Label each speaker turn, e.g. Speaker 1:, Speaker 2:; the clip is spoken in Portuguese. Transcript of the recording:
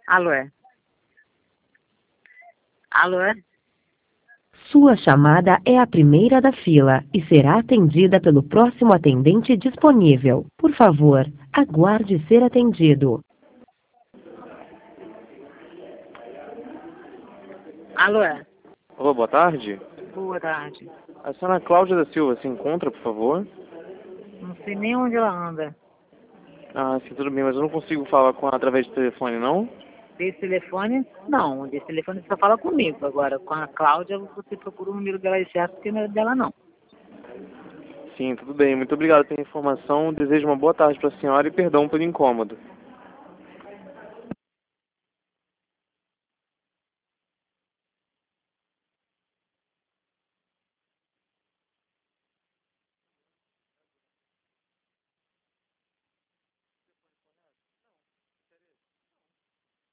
Speaker 1: Alô, é? Alô, é?
Speaker 2: Sua chamada é a primeira da fila e será atendida pelo próximo atendente disponível. Por favor, aguarde ser atendido.
Speaker 1: Alô, é?
Speaker 3: Olá, boa tarde.
Speaker 1: Boa tarde.
Speaker 3: A senhora Cláudia da Silva se encontra, por favor?
Speaker 1: Não sei nem onde ela anda.
Speaker 3: Ah, sim, tudo bem, mas eu não consigo falar com ela através do telefone, não?
Speaker 1: Desse telefone, não. Desse telefone você só fala comigo. Agora, com a Cláudia, você procura o número dela certo, porque não é dela, não.
Speaker 3: Sim, tudo bem. Muito obrigado pela informação. Desejo uma boa tarde para a senhora e perdão pelo incômodo.